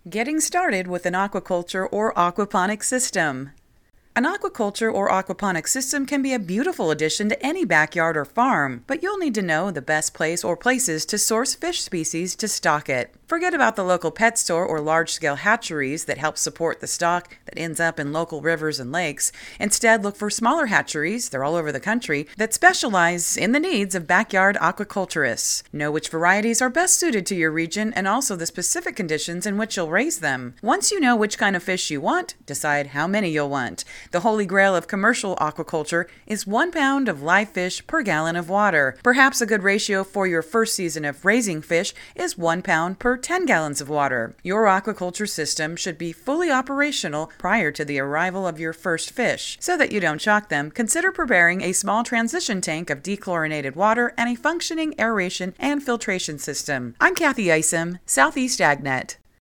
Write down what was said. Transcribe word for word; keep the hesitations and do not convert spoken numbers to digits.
Getting started with an aquaculture or aquaponics system. An aquaculture or aquaponics system can be a beautiful addition to any backyard or farm, but you'll need to know the best place or places to source fish species to stock it. Forget about the local pet store or large-scale hatcheries that help support the stock that ends up in local rivers and lakes. Instead, look for smaller hatcheries, they're all over the country, that specialize in the needs of backyard aquaculturists. Know which varieties are best suited to your region and also the specific conditions in which you'll raise them. Once you know which kind of fish you want, decide how many you'll want. The holy grail of commercial aquaculture is one pound of live fish per gallon of water. Perhaps a good ratio for your first season of raising fish is one pound per ten gallons of water. Your aquaculture system should be fully operational prior to the arrival of your first fish. So that you don't shock them, consider preparing a small transition tank of dechlorinated water and a functioning aeration and filtration system. I'm Kathy Isom, Southeast AgNet.